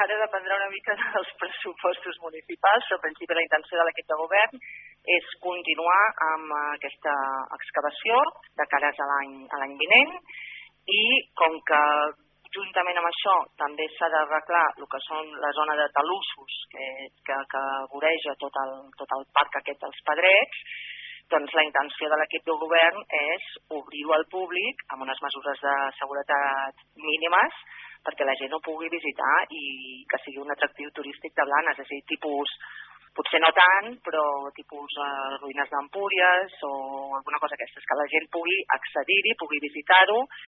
ara dependrà una mica dels pressupostos municipals, però al principi la intenció de l'equip de govern és continuar amb aquesta excavació de cares a l'any vinent i com que juntament amb això també s'ha d'arreglar el que són la zona de talussos que voreja tot el parc aquest dels Pedrets, doncs la intenció de l'equip de govern és obrir-ho al públic amb unes mesures de seguretat mínimes perquè la gent ho pugui visitar i que sigui un atractiu turístic de Blanes, és a dir, tipus, potser no tant, però tipus ruïnes d'Empúries o alguna cosa d'aquestes, que la gent pugui accedir-hi, pugui visitar-ho